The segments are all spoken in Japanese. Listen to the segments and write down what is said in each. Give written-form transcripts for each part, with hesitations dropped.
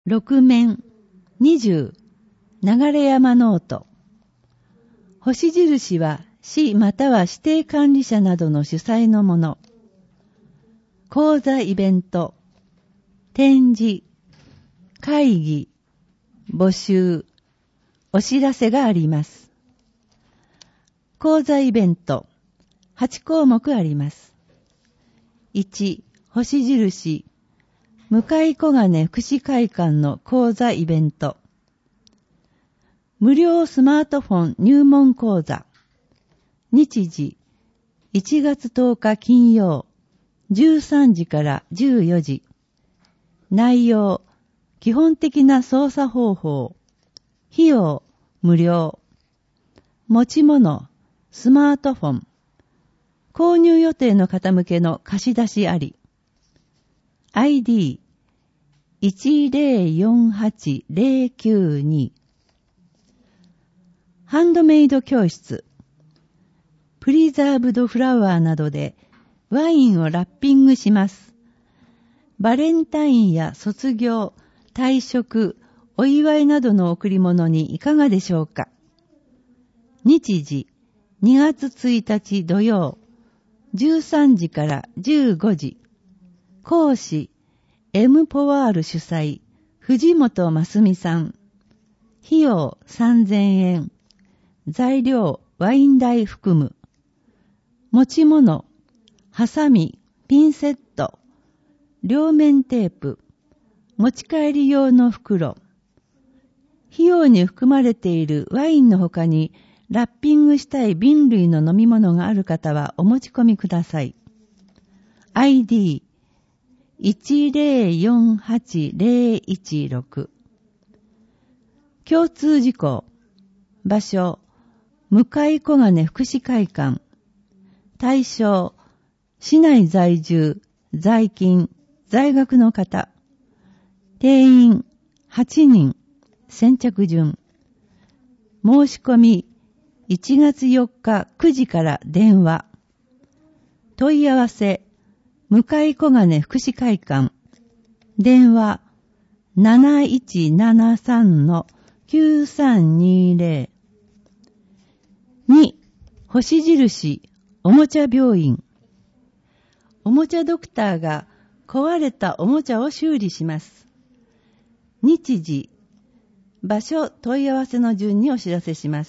6面20流山ノート。星印は市または指定管理者などの主催のもの。講座イベント、展示、会議、募集、お知らせがあります。講座イベント、8項目あります。1、星印、向小金福祉会館の講座イベント。無料スマートフォン入門講座。日時、1月10日金曜、13時から14時。内容、基本的な操作方法。費用、無料。持ち物、スマートフォン。購入予定の方向けの貸し出しあり。ID1048-092。ハンドメイド教室。プリザーブドフラワーなどでワインをラッピングします。バレンタインや卒業、退職、お祝いなどの贈り物にいかがでしょうか。日時、2月1日土曜、13時から15時。講師、M ポワール主催、藤本真澄さん。費用3000円。材料、ワイン代含む。持ち物、ハサミ、ピンセット、両面テープ、持ち帰り用の袋。費用に含まれているワインの他にラッピングしたい瓶類の飲み物がある方はお持ち込みください。ID1048-016。共通事項。場所、向小金福祉会館。対象、市内在住、在勤、在学の方。定員、8人。先着順。申し込み、1月4日9時から電話。問い合わせ、向小金福祉会館。電話、7173-9320。2、星印、おもちゃ病院。おもちゃドクターが壊れたおもちゃを修理します。日時、場所、問い合わせの順にお知らせします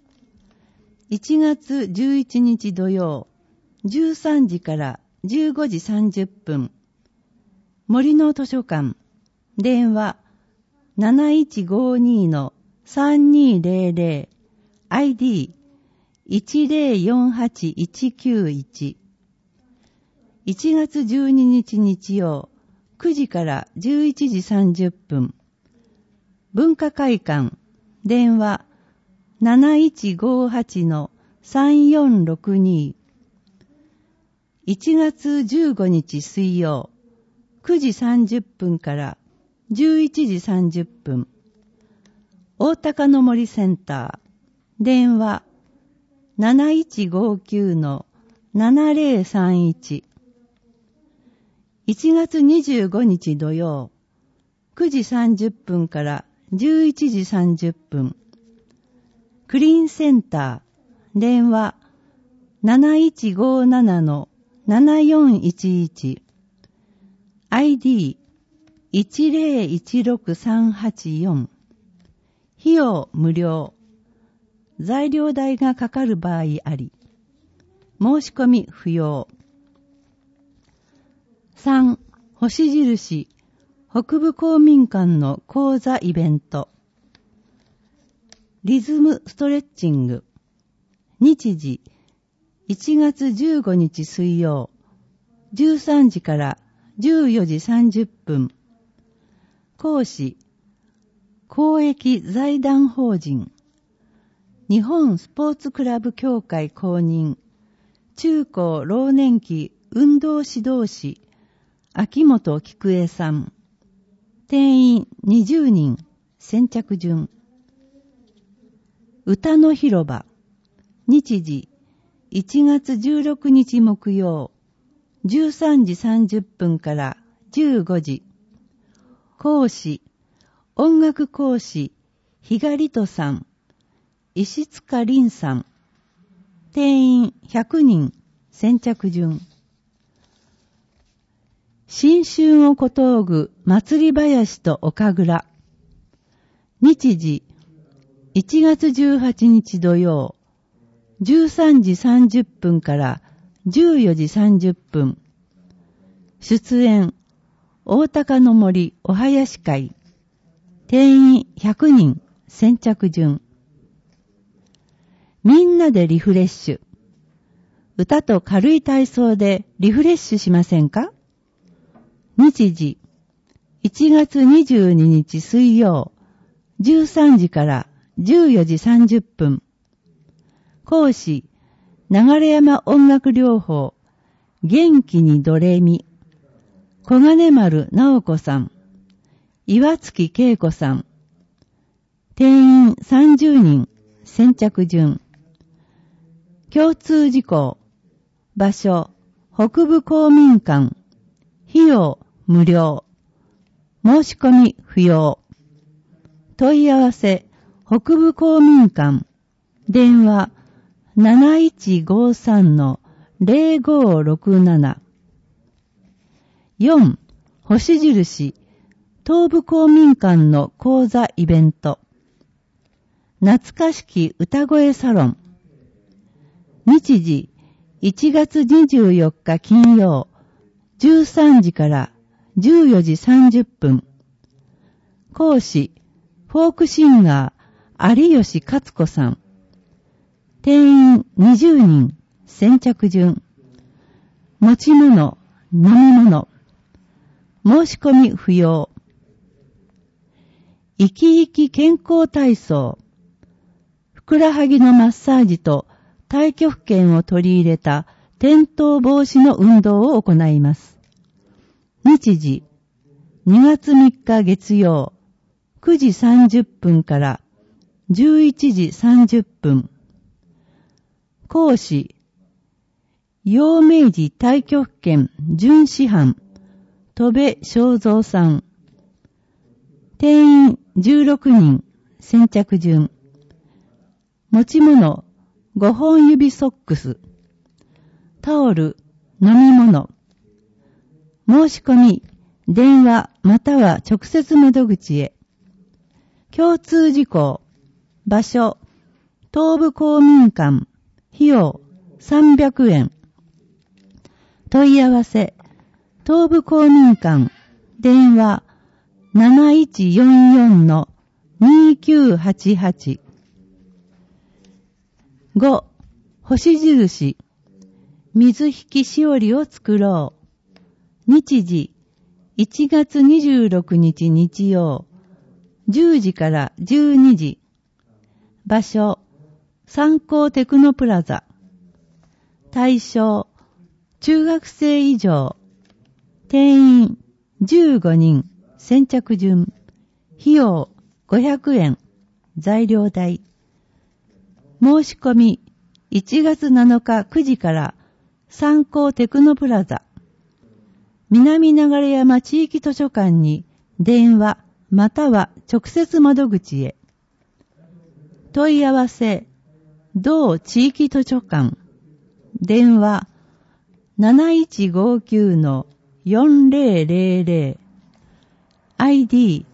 。1月11日土曜、13時から15時30分。森の図書館。電話、7152-3200。ID1048-191。1月12日日曜、9時から11時30分。文化会館。電話、7158-3462。1月15日水曜、9時30分から11時30分。大高の森センター。電話、7159-7031。1月25日土曜、9時30分から11時30分。クリーンセンター。電話、7157-7411。ID1016-384。費用無料。材料代がかかる場合あり。申し込み不要。3、星印、北部公民館の講座イベント。リズムストレッチング。日時、1月15日水曜、13時から14時30分。講師、公益財団法人、日本スポーツクラブ協会公認、中高老年期運動指導士、秋元菊江さん。定員20人、先着順。歌の広場。日時、1月16日木曜、13時30分から15時。講師、 音楽講師、ひがりとさん、石塚凛さん。定員100人、先着順。新春をことおぐ祭り林と岡倉。日時、1月18日土曜、13時30分から14時30分。出演、大高の森お囃子会。定員100人、先着順。みんなでリフレッシュ。歌と軽い体操でリフレッシュしませんか？日時、1月22日水曜、13時から14時30分。講師、流山音楽療法、元気にドレミ。小金丸直子さん、岩月恵子さん。定員30人、先着順。共通事項。場所、北部公民館。費用、無料。申し込み、不要。問い合わせ、北部公民館。電話、7153-0567。4. 星印、東部公民館の講座イベント。懐かしき歌声サロン。日時、1月24日金曜、13時から14時30分。講師、フォークシンガー、有吉勝子さん。定員20人、先着順。持ち物、飲み物。申し込み不要。生き生き健康体操。ふくらはぎのマッサージと太極拳を取り入れた転倒防止の運動を行います。日時、2月3日月曜、9時30分から11時30分。講師、陽明寺太極拳準師範、戸部正蔵さん。定員16人、先着順。持ち物、5本指ソックス。タオル、飲み物。申し込み、電話または直接窓口へ。共通事項。場所、東部公民館。費用、300円。問い合わせ、東部公民館。電話、7144-2988。5. 星印、水引しおりを作ろう。日時、1月26日日曜、10時から12時。場所、三幸テクノプラザ。対象、中学生以上。定員、15人、先着順。費用、500円。材料代。申し込み、1月7日9時から三幸テクノプラザ。南流山地域図書館に電話または直接窓口へ。問い合わせ、同地域図書館。電話 7159-4000。ID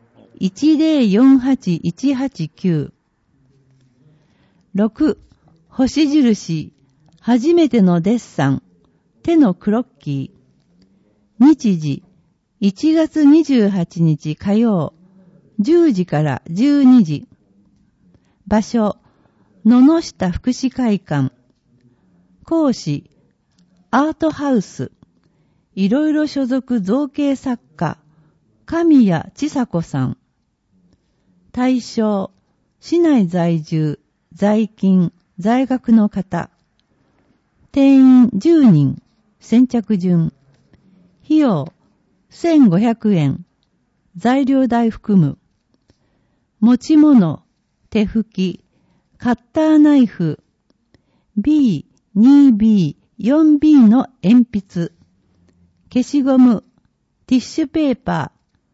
1048189。6. 星印、初めてのデッサン、手のクロッキー。日時、1月28日火曜、10時から12時。場所、野々下福祉会館。講師、アートハウス。いろいろ所属造形作家、神谷千佐子さん。対象、市内在住、在勤、在学の方。定員10人、先着順。費用、1500円。材料代含む。持ち物、手拭き、カッターナイフ、B、2B、4B の鉛筆、消しゴム、ティッシュペーパー、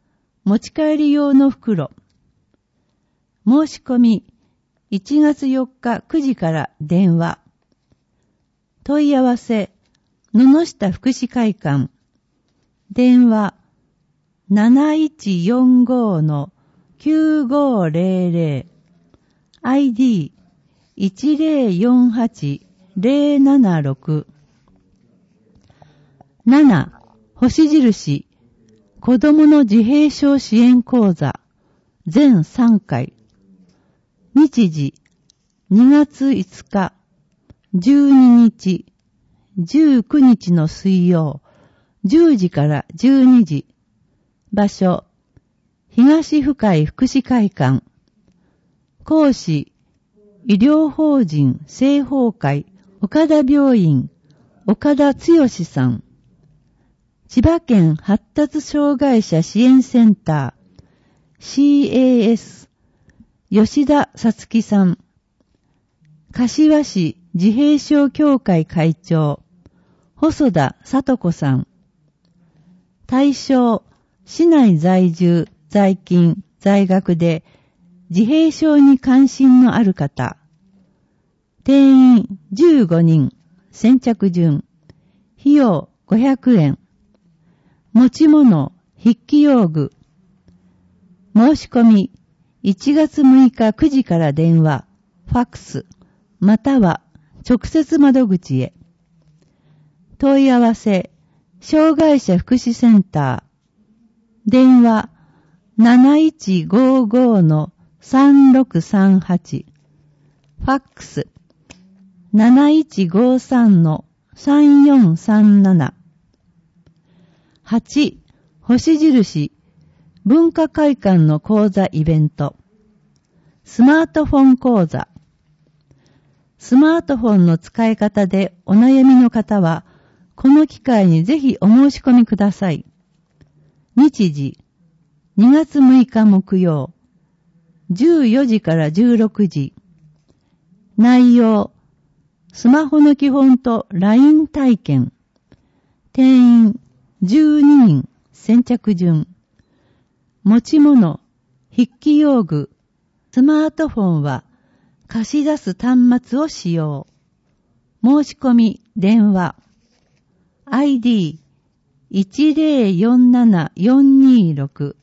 持ち帰り用の袋。申し込み、1月4日9時から電話。問い合わせ、野々下福祉会館。電話、7145-9500。ID、1048076。7、星印、子供の自閉症支援講座、全3回。日時、2月5日、12日、19日の水曜、10時から12時。場所、東深井福祉会館。講師、医療法人聖宝会岡田病院岡田剛さん。千葉県発達障害者支援センター CAS 吉田さつきさん。柏市自閉症協会会長細田聡子さん。対象、市内在住、在勤、在学で自閉症に関心のある方。定員15人、先着順。費用500円。持ち物、筆記用具。申し込み、1月6日9時から電話、ファックス、または直接窓口へ。問い合わせ、障害者福祉センター。電話、7155-3638。ファックス、7153-3437。8、星印、文化会館の講座イベント。スマートフォン講座。スマートフォンの使い方でお悩みの方は、この機会にぜひお申し込みください。日時、2月6日木曜、14時から16時。内容、スマホの基本と LINE 体験。定員12人、先着順。持ち物、筆記用具、スマートフォンは貸し出す端末を使用。申し込み、電話。ID、1047426。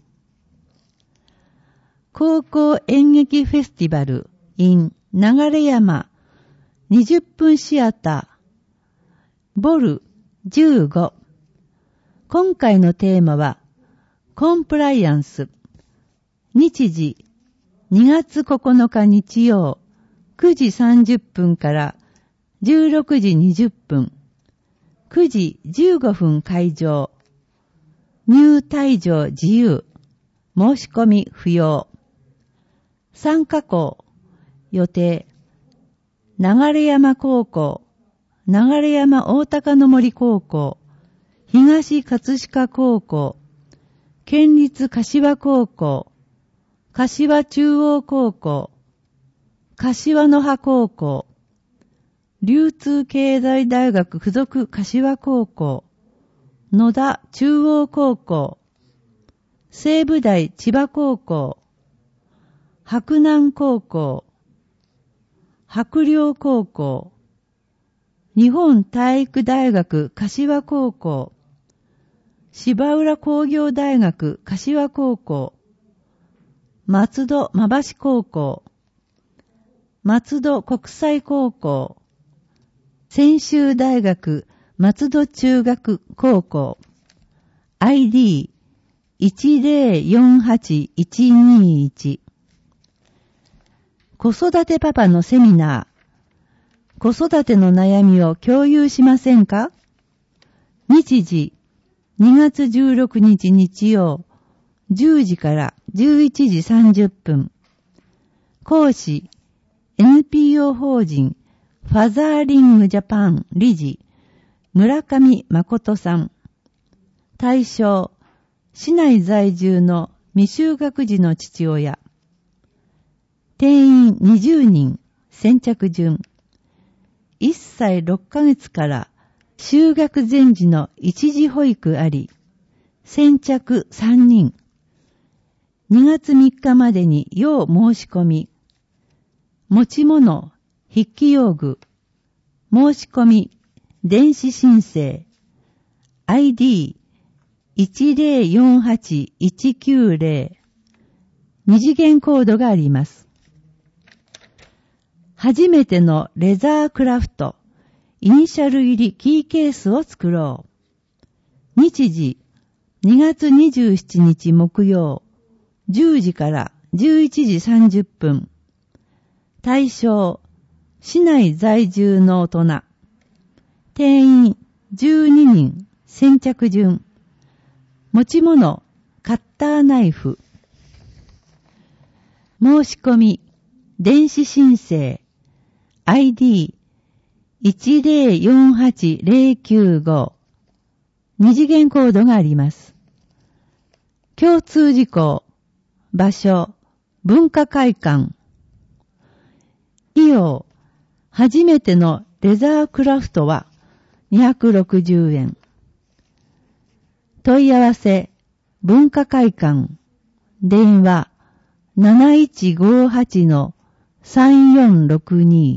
高校演劇フェスティバル in 流山20分シアターボル15。今回のテーマはコンプライアンス。日時2月9日日曜9時30分から16時20分。9時15分会場。入退場自由。申し込み不要。参加校。予定。流山高校。流山大高の森高校。東葛飾高校。県立柏高校。柏中央高校。柏の葉高校。流通経済大学附属柏高校。野田中央高校。西武大千葉高校。白南高校。白陵高校。日本体育大学柏高校。芝浦工業大学柏高校。松戸馬橋高校。松戸国際高校。専修大学松戸中学高校。ID 1048121。子育てパパのセミナー。子育ての悩みを共有しませんか？日時2月16日日曜10時から11時30分。講師 NPO 法人ファザーリングジャパン理事村上誠さん。対象、市内在住の未就学児の父親。定員20人、先着順。1歳6ヶ月から就学前時の一時保育あり、先着3人。 2月3日までに要申し込み、持ち物、筆記用具、申し込み、電子申請、ID1048-190、二次元コードがあります。初めてのレザークラフト、イニシャル入りキーケースを作ろう。日時、2月27日木曜、10時から11時30分。対象、市内在住の大人。定員、12人、先着順。持ち物、カッターナイフ。申し込み、電子申請、ID1048-095。二次元コードがあります。共通事項、場所、文化会館。費用、初めてのレザークラフトは260円。問い合わせ、文化会館。電話、7158-3462。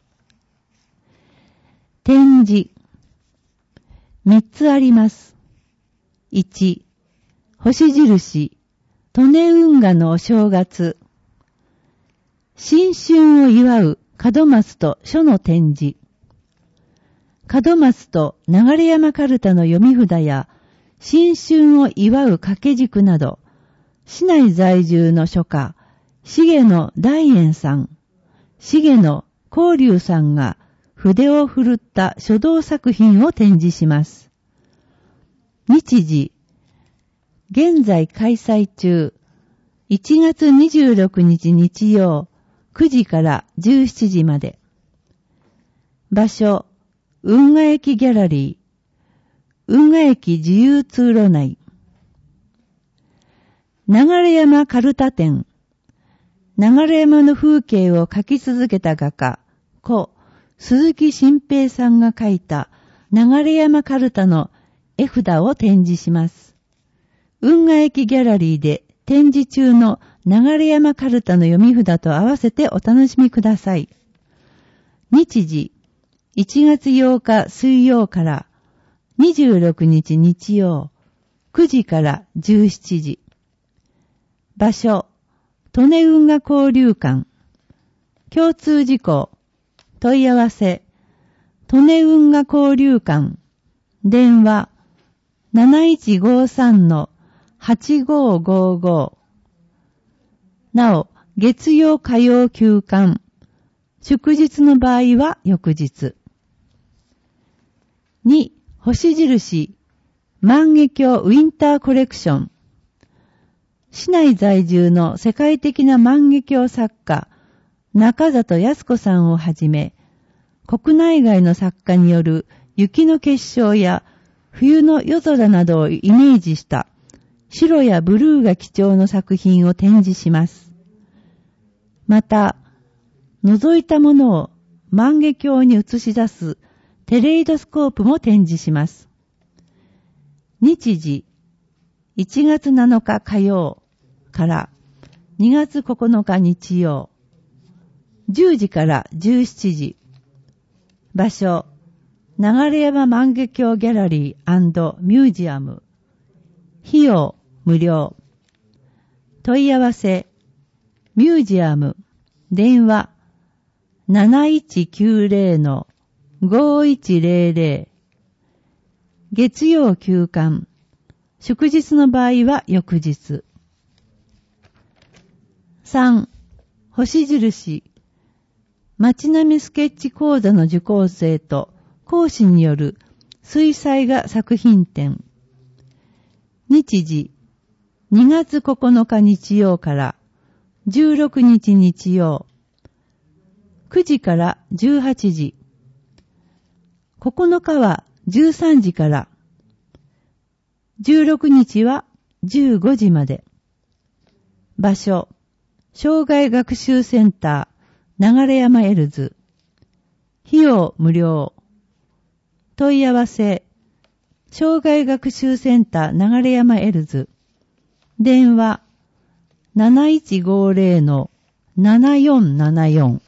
展示。3つあります。1、星印、利根運河のお正月。新春を祝う門松と書の展示。門松と流山かるたの読み札や、新春を祝う掛け軸など、市内在住の書家、重野大円さん、重野光龍さんが筆を振るった書道作品を展示します。日時、現在開催中、1月26日日曜、9時から17時まで。場所、運河駅ギャラリー、運河駅自由通路内。流山かるた展。流山の風景を描き続けた画家、故鈴木新平さんが描いた流山かるたの絵札を展示します。運河駅ギャラリーで展示中の流山かるたの読み札と合わせてお楽しみください。日時、1月8日水曜から26日日曜、9時から17時。場所、利根運河交流館。共通事項、問い合わせ、利根運河交流館。電話、7153-8555。なお、月曜火曜休館。祝日の場合は翌日。2、星印、万華鏡ウィンターコレクション。市内在住の世界的な万華鏡作家、中里康子さんをはじめ、国内外の作家による雪の結晶や冬の夜空などをイメージした白やブルーが基調の作品を展示します。また、覗いたものを万華鏡に映し出すテレイドスコープも展示します。日時、1月7日火曜から2月9日日曜、10時から17時。場所、流山万華鏡ギャラリー&ミュージアム。費用、無料。問い合わせ、ミュージアム、電話、7190-5100。月曜休館。祝日の場合は翌日。3、星印。街並みスケッチ講座の受講生と講師による水彩画作品展。日時、2月9日日曜から16日日曜、9時から18時。9日は13時から、16日は15時まで。場所、障害学習センター、流山エルズ。費用無料。問い合わせ、障害学習センター、流山エルズ。電話、 7150-7474。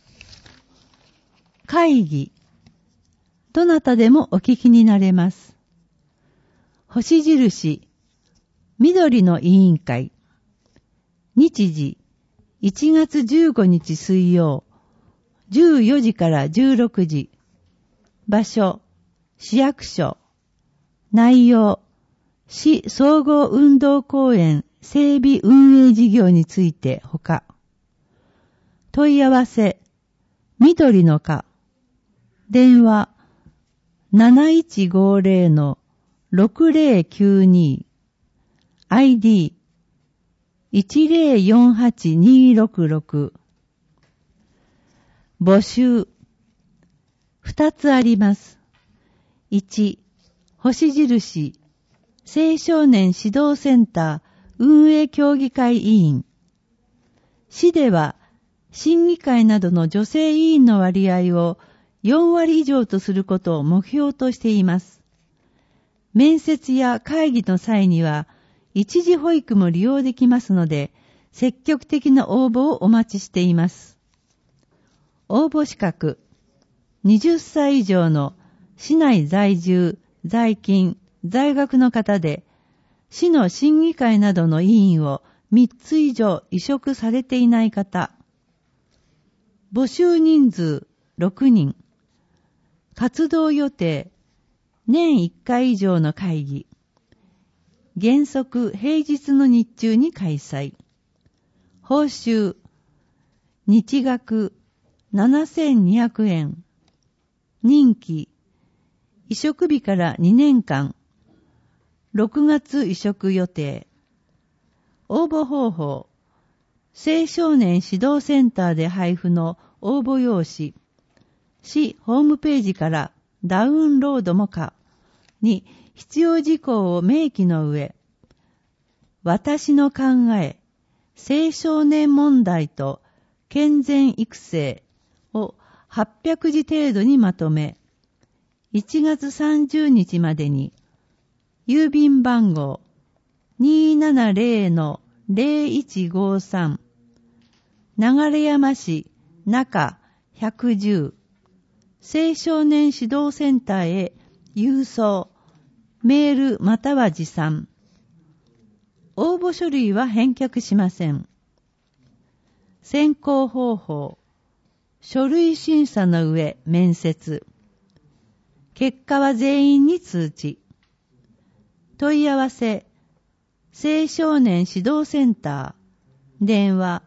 会議。どなたでもお聞きになれます。星印、緑の委員会。日時、1月15日水曜、14時から16時。場所、市役所。内容、市総合運動公園整備運営事業についてほか。問い合わせ、緑の課。電話、7150-6092。ID、1048266。募集。2つあります。1、星印、青少年指導センター運営協議会委員。市では、審議会などの女性委員の割合を4割以上とすることを目標としています。面接や会議の際には、一時保育も利用できますので、積極的な応募をお待ちしています。応募資格、20歳以上の市内在住、在勤、在学の方で、市の審議会などの委員を3つ以上委嘱されていない方。募集人数6人。活動予定、年1回以上の会議。原則平日の日中に開催。報酬、日額7200円。任期、委嘱日から2年間。6月委嘱予定。応募方法、青少年指導センターで配布の応募用紙、市ホームページからダウンロードも可に必要事項を明記の上、私の考え、青少年問題と健全育成を800字程度にまとめ、1月30日までに、郵便番号 270-0153 流山市中110青少年指導センターへ郵送、メールまたは持参。応募書類は返却しません。選考方法、書類審査の上面接。結果は全員に通知。問い合わせ、青少年指導センター、電話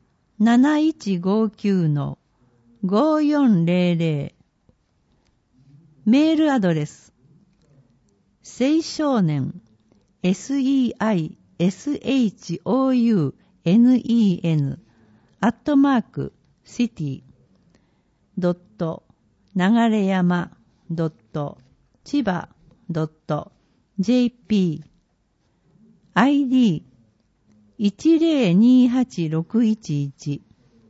7159-5400。メールアドレス、青少年、SEISHOUNEN、city.流山.chiba.jp ID 1028611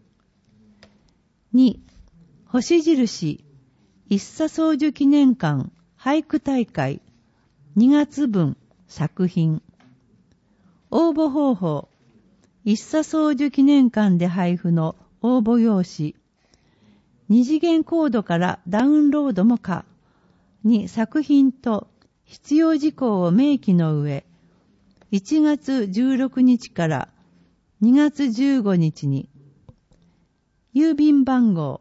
2. 星印一茶宗樹記念館俳句大会2月分作品。応募方法、一茶宗樹記念館で配布の応募用紙、二次元コードからダウンロードも可に作品と必要事項を明記の上、1月16日から2月15日に、郵便番号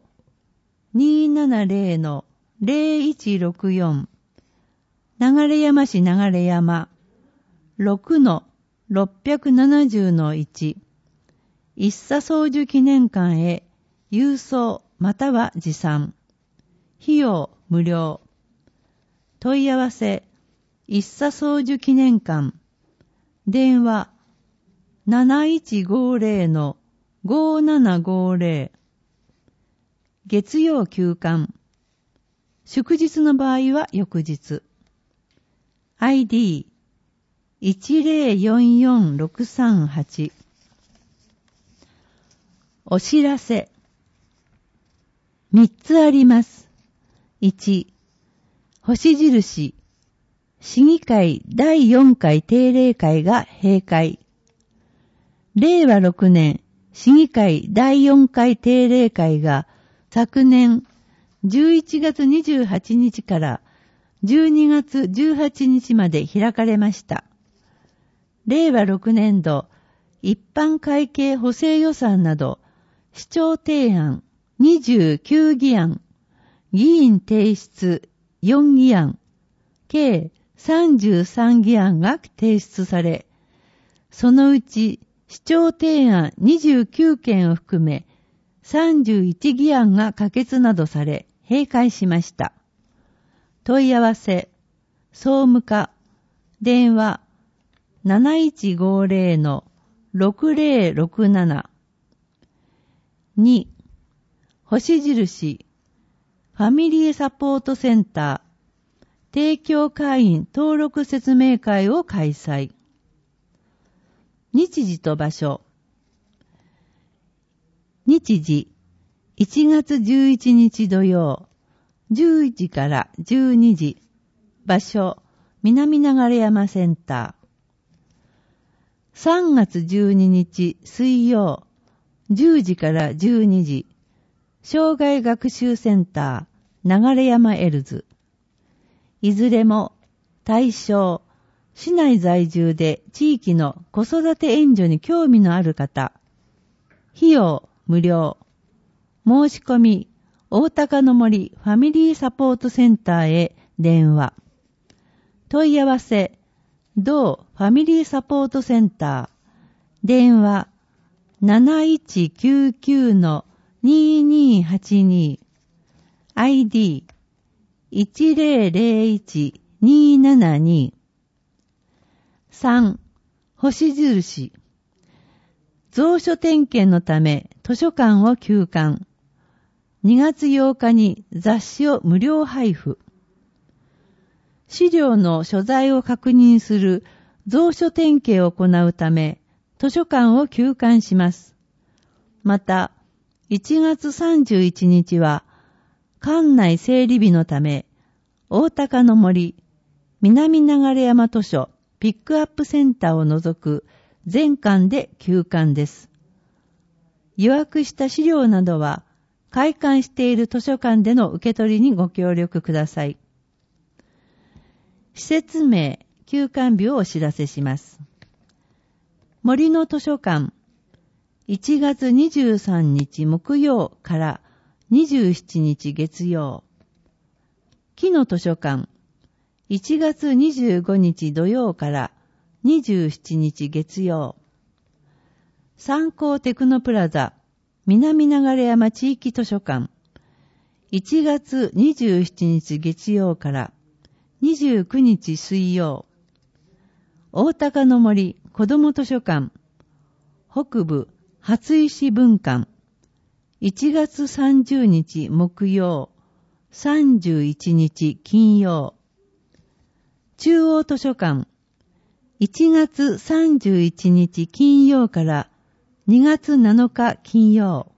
270-0164 流山市流山 6-670-1 一茶宗樹記念館へ郵送または持参。費用無料。問い合わせ、一茶宗樹記念館。電話 7150-5750。月曜休館。祝日の場合は翌日。ID 1044638。お知らせ。3つあります。1、星印、市議会第4回定例会が閉会。 令和6年市議会第4回定例会が昨年11月28日から12月18日まで開かれました。令和6年度一般会計補正予算など市長提案29議案、議員提出4議案、計33議案が提出され、そのうち市長提案29件を含め31議案が可決などされ、閉会しました。問い合わせ、総務課、電話 7150-6067 2、星印、ファミリーサポートセンター、提供会員登録説明会を開催。日時と場所。日時、1月11日土曜、10時から12時。場所、南流山センター。3月12日水曜、10時から12時。障害学習センター、流山エルズ。いずれも対象、市内在住で地域の子育て援助に興味のある方。費用無料。申し込み、大高の森ファミリーサポートセンターへ電話。問い合わせ、同ファミリーサポートセンター。電話 7199-2282 ID 1001272 3. 星印。蔵書点検のため図書館を休館。2月8日に雑誌を無料配布。資料の所在を確認する蔵書点検を行うため図書館を休館します。また、1月31日は館内整理日のため大高の森南流山図書ピックアップセンターを除く全館で休館です。予約した資料などは開館している図書館での受け取りにご協力ください。施設名、休館日をお知らせします。森の図書館、1月23日木曜から27日月曜。木の図書館、1月25日土曜から27日月曜。三幸テクノプラザ南流山地域図書館、1月27日月曜から29日水曜。大高の森子ども図書館、北部初石分館、1月30日木曜、31日金曜。中央図書館、1月31日金曜から2月7日金曜。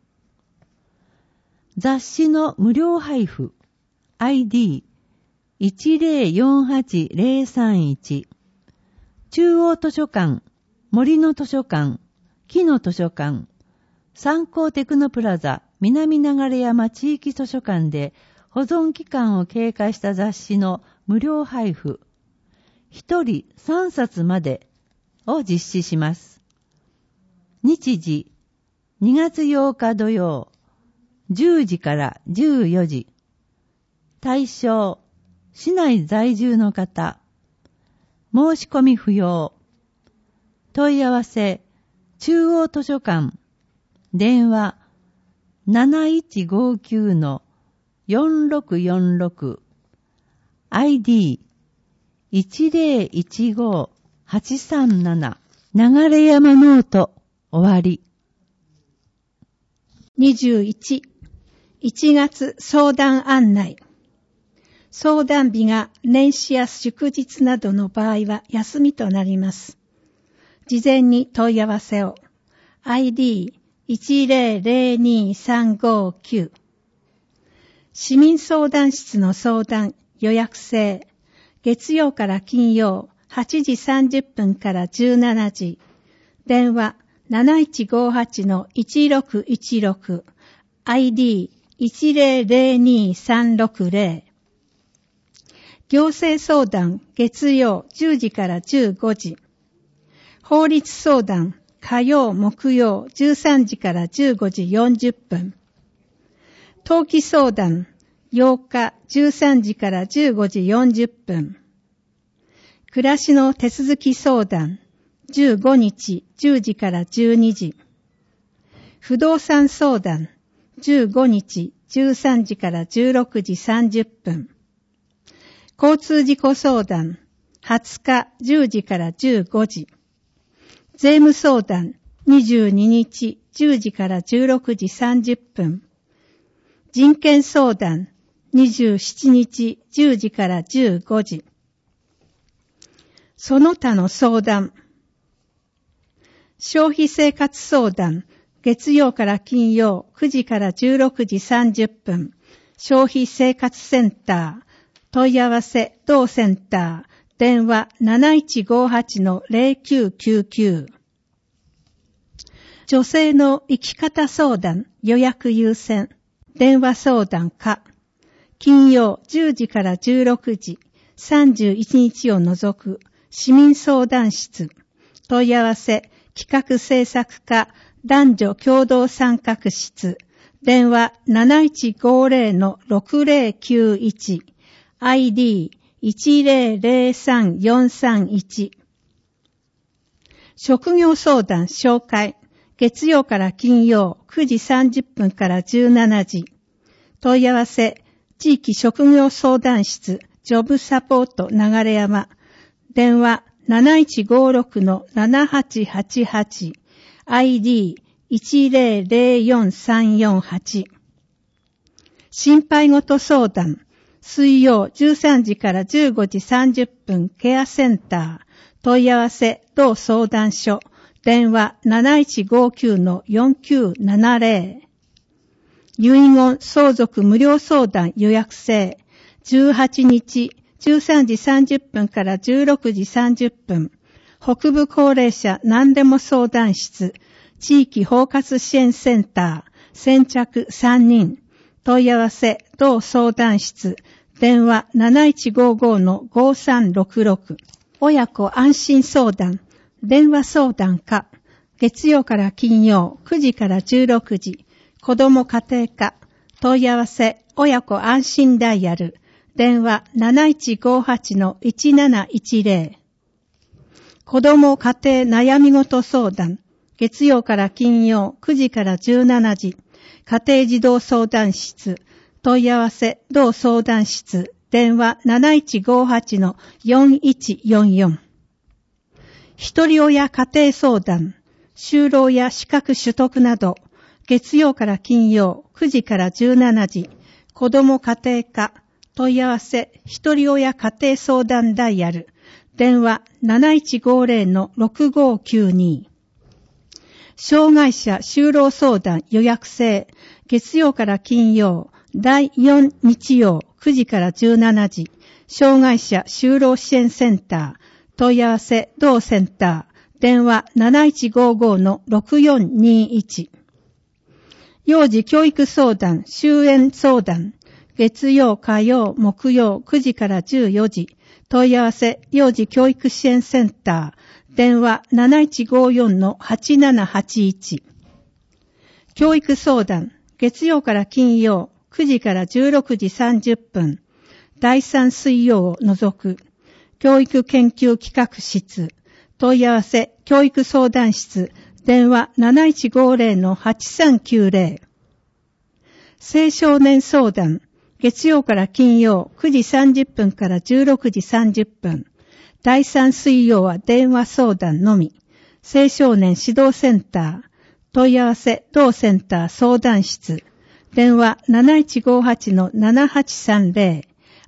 雑誌の無料配布 ID1048031 中央図書館、森の図書館、木の図書館、三幸テクノプラザ南流山地域図書館で保存期間を経過した雑誌の無料配布1人3冊までを実施します。日時2月8日土曜10時から14時。対象市内在住の方。申し込み不要。問い合わせ中央図書館。電話 7159-4646 ID 1015837 流山ノート終わり。 21、1月相談案内。相談日が年始や祝日などの場合は休みとなります。事前に問い合わせを。ID1002359 市民相談室の相談予約制。月曜から金曜8時30分から17時。電話 7158-1616 ID1002-360 行政相談月曜10時から15時法律相談火曜木曜13時から15時40分登記相談8日13時から15時40分暮らしの手続き相談15日10時から12時不動産相談15日13時から16時30分交通事故相談20日10時から15時税務相談22日10時から16時30分人権相談27日10時から15時その他の相談消費生活相談月曜から金曜9時から16時30分消費生活センター問い合わせ同センター電話 7158-0999 女性の生き方相談予約優先電話相談課金曜10時から16時31日を除く市民相談室問い合わせ企画制作課男女共同参画室電話 7150-6091 ID1003-431 職業相談紹介月曜から金曜9時30分から17時問い合わせ地域職業相談室ジョブサポート流山電話 7156-7888 ID1004-348 心配事相談水曜13時から15時30分ケアセンター問い合わせ同相談所電話 7159-4970 遺言相続無料相談予約制18日13時30分から16時30分北部高齢者何でも相談室地域包括支援センター先着3人問い合わせ同相談室電話 7155-5366 親子安心相談電話相談課月曜から金曜9時から16時子ども家庭科問い合わせ親子安心ダイヤル電話 7158-1710 子ども家庭悩み事相談月曜から金曜9時から17時家庭児童相談室問い合わせ同相談室電話 7158-4144 一人親家庭相談就労や資格取得など月曜から金曜9時から17時子ども家庭科問い合わせ一人親家庭相談ダイヤル電話 7150-6592 障害者就労相談予約制月曜から金曜第4日曜9時から17時障害者就労支援センター問い合わせ同センター電話 7155-6421 幼児教育相談終園相談月曜火曜木曜9時から14時問い合わせ幼児教育支援センター電話 7154-8781 教育相談月曜から金曜9時から16時30分第3水曜を除く教育研究企画室問い合わせ教育相談室電話 7150-8390 青少年相談月曜から金曜9時30分から16時30分第3水曜は電話相談のみ青少年指導センター問い合わせ同センター相談室電話 7158-7830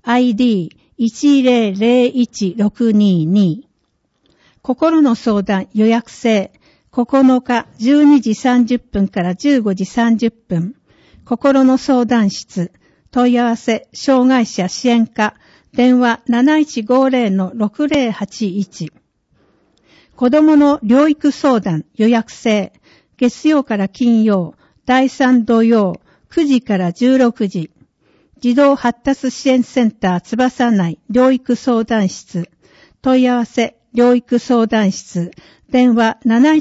ID1001-622 心の相談予約制9日12時30分から15時30分心の相談室問い合わせ障害者支援課電話 7150-6081 子供の療育相談予約制、月曜から金曜、第3土曜、9時から16時。児童発達支援センター翼内療育相談室。問い合わせ療育相談室。電話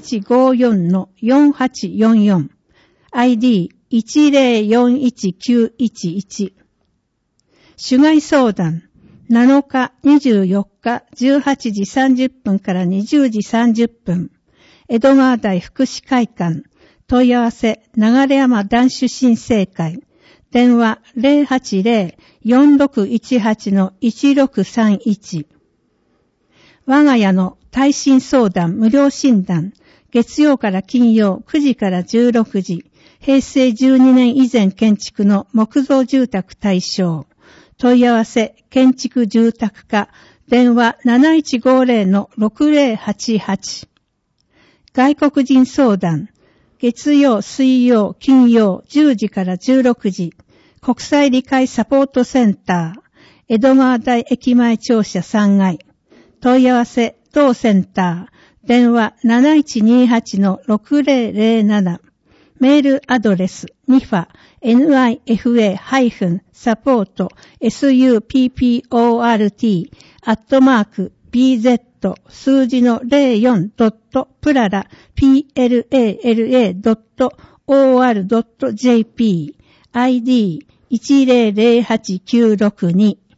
7154-4844。ID1041911。主害相談。7日、24日、18時30分から20時30分。江戸川台福祉会館。問い合わせ、流山男子新生会。電話 080-4618-1631。我が家の耐震相談無料診断。月曜から金曜9時から16時。平成12年以前建築の木造住宅対象。問い合わせ、建築住宅課。電話 7150-6088。外国人相談。月曜、水曜、金曜、10時から16時。国際理解サポートセンター。江戸川台駅前庁舎3階。問い合わせ、同センター。電話 7128-6007。メールアドレス、nifa-support,support,bz 数字の 04.plala.or.jp ID1008962